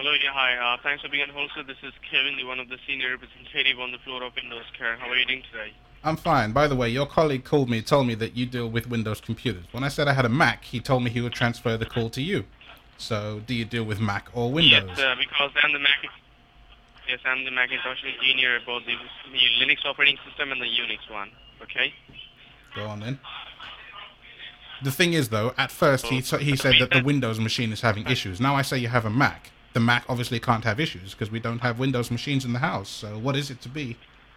Hello, yeah, hi. Thanks for being on hold, sir. This is Kevin, one of the senior representative on the floor of Windows Care. How are you doing today? I'm fine. By the way, your colleague called me, told me that you deal with Windows computers. When I said I had a Mac, he told me he would transfer the call to you. So, do you deal with Mac or Yes, Windows? because I'm the Macintosh engineer about the Linux operating system and the Unix one. Okay. Go on then. The thing is, though, at first So he the said that the reason, Windows machine is having issues. Now I say you have a Mac. The Mac obviously can't have issues because we don't have Windows machines in the house. So, what is it to be?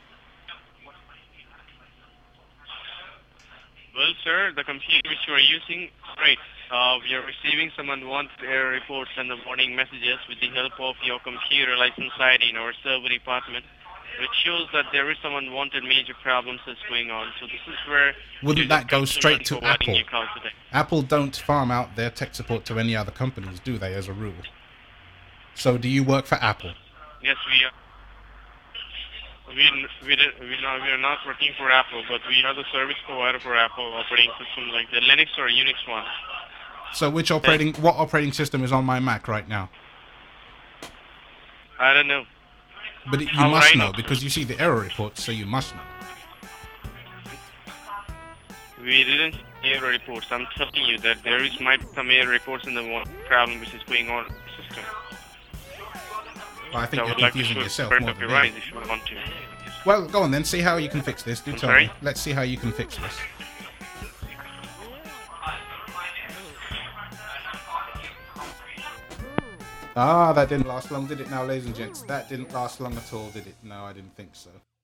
well, sir, the computer which you are using, great. We are receiving some unwanted error reports and the warning messages with the help of your computer license ID in our server department, which shows that there is some unwanted major problems that's going on. So this is where it Wouldn't is a that go customer straight and to providing Apple? you call today. Apple don't farm out their tech support to any other companies, do they, as a rule? So, do you work for Apple? Yes, we are. We are not working for Apple, but we are the service provider for Apple operating system like the Linux or Unix one. So, Okay. what operating system is on my Mac right now? I don't know. But you How would must I know? know because you see the error reports, so you must know. We didn't hear reports. I'm telling you that there is might be some error reports in the one problem which is going on in the system. Well, I So think I you're would like to confusing show yourself front more of than your me. eyes if you want to. Well, go on then. See how you can fix this. Do I'm tell me. sorry? Let's see how you can fix this. Ah, that didn't last long, did it now, ladies and gents? That didn't last long at all, did it? No, I didn't think so.